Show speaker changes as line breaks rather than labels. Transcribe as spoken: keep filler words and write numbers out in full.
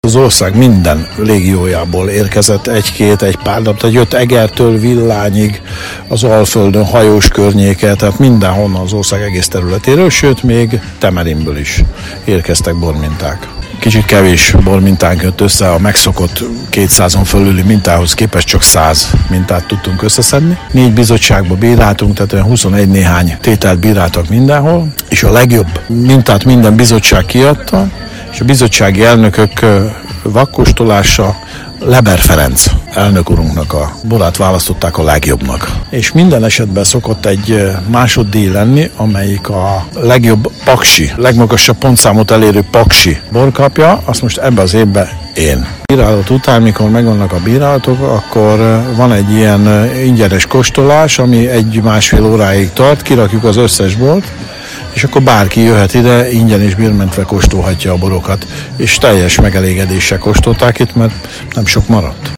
Az ország minden légiójából érkezett egy-két, egy pár nap, tehát jött Egertől Villányig, az Alföldön, hajós környéke, tehát mindenhonnan az ország egész területéről, sőt még Temerinből is érkeztek borminták. Kicsit kevés bormintánk jött össze, a megszokott kétszázon fölüli mintához képest csak száz mintát tudtunk összeszedni. Négy bizottságba bíráltunk, tehát olyan huszonegy néhány tételt bíráltak mindenhol, és a legjobb mintát minden bizottság kiadta, és a bizottsági elnökök vakkóstolása Leber Ferenc elnök urunknak a borát választották a legjobbnak. És minden esetben szokott egy másoddíj lenni, amelyik a legjobb paksi, legmagasabb pontszámot elérő paksi bor kapja, azt most ebben az évben én. Bírálat után, mikor megvannak a bírálatok, akkor van egy ilyen ingyenes kóstolás, ami egy-másfél óráig tart, kirakjuk az összes bort, és akkor bárki jöhet ide, ingyen és bérmentve kóstolhatja a borokat, és teljes megelégedéssel kóstolták itt, mert nem sok maradt.